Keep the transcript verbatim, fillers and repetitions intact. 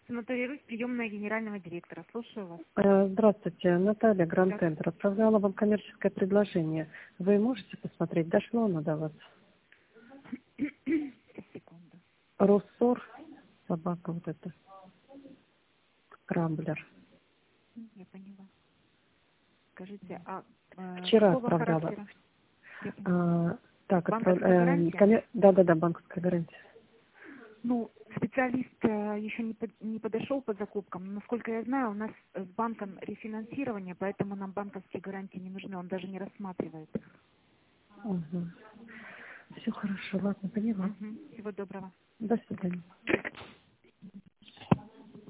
Санаторий Русь, приемная генерального директора. Слушаю вас. Э, Здравствуйте, Наталья, Гранд Центр. Отправляла вам коммерческое предложение. Вы можете посмотреть, дошло оно до вас? Секунду. Россор, собака вот эта, Крамблер. Я поняла. Скажите, а э, Вчера какого отправляла. характера? Я поняла. А, так, отправ... Банковская э, гарантия? коммер- Да-да-да, банковская гарантия. Ну, специалист э, еще не, под- не подошел по закупкам. Но, насколько я знаю, у нас э, с банком рефинансирование, поэтому нам банковские гарантии не нужны. Он даже не рассматривает их. Угу. Все хорошо, ладно, поняла. Мгм. Всего доброго. До свидания.